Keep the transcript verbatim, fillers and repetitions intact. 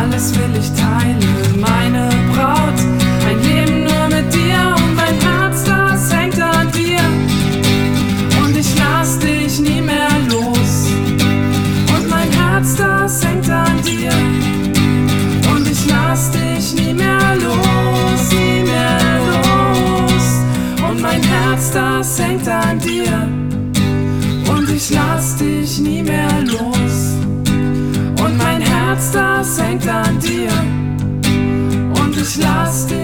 alles will ich teilen, meine Braut. Ein Leben nur mit dir und mein Herz, das hängt an dir. Und ich lass dich nie mehr los. Und mein Herz, das hängt an dir. Und ich lass dich nie mehr los, nie mehr los. Und mein Herz, das hängt an dir. Und ich lass dich nie mehr los. Und mein Herz, das hängt an dir. Und ich lass dich